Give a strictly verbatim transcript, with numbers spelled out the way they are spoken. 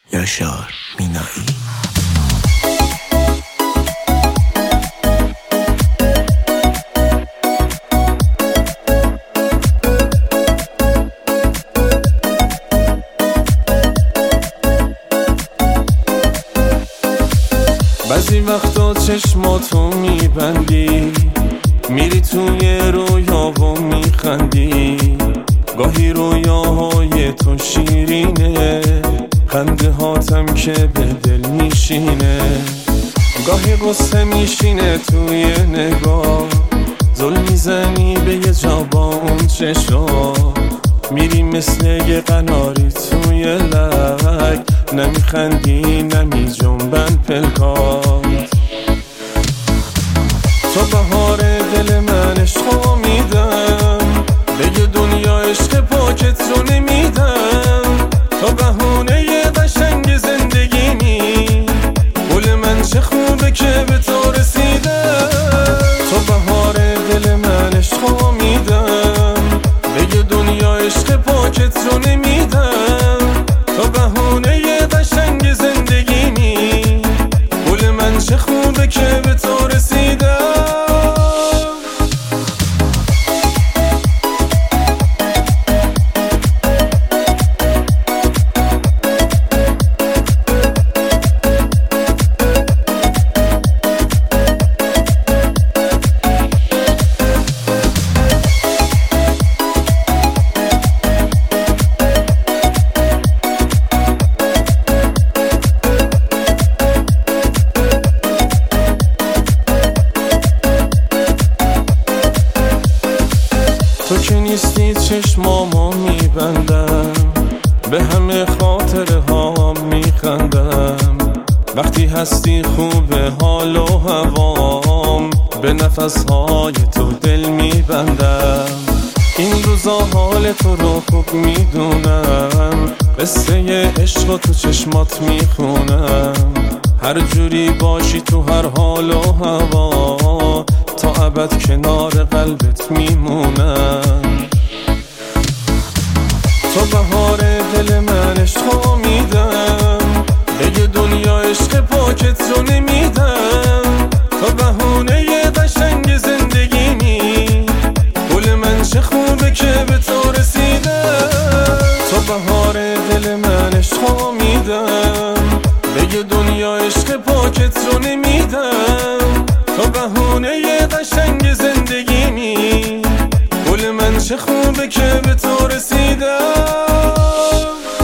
یاشار مینایی. بعضی وقتا چشماتو میبندی، میری توی رویا و میخندی. گاهی رویاهای تو شیرینه، خنده هاتم که به دل میشینه. گاهی قصه میشینه توی نگاه، زل میزنی به یه جا با اون چشا. میری مثل یه قناری توی لک، نمیخندی نمی جنبن پلکات. تو بهار دل من عشقو میدم، به یه دنیا عشق پاکت رو نمیدم. تو بهونه یه قشنگ زندگیمی، گل من چه خوبه که به تو رسیدم. تو بهار دل من عشقو میدم، به یه دنیا عشق پاکت رو نمیدم. تو بهونه یه قشنگ زندگیمی، گل من چه خوبه که به تو رسیدم. تو که نیستی چشمامو میبندم، به همه خاطره ها میخندم. وقتی هستی خوبه حال و هوام، به نفس های تو دل میبندم. این روزا حال تو رو خوب میدونم، قصه عشق تو چشمات میخونم. هر جوری باشی تو هر حال و هوا، تا ابد کنار قلبت میمونم. تو بهار دل من عشقو میدم، به یه دنیا عشق پاکت رو نمیدم. تو بهونه یه قشنگ زندگیمی، گل من چه خوبه که به تو رسیدم. تو بهار دل من عشقو میدم، به یه دنیا عشق پاکت رو نمیدم. تو بهونه یه قشنگ زندگیمی، گل من چه خوبه که به تو رسیدم.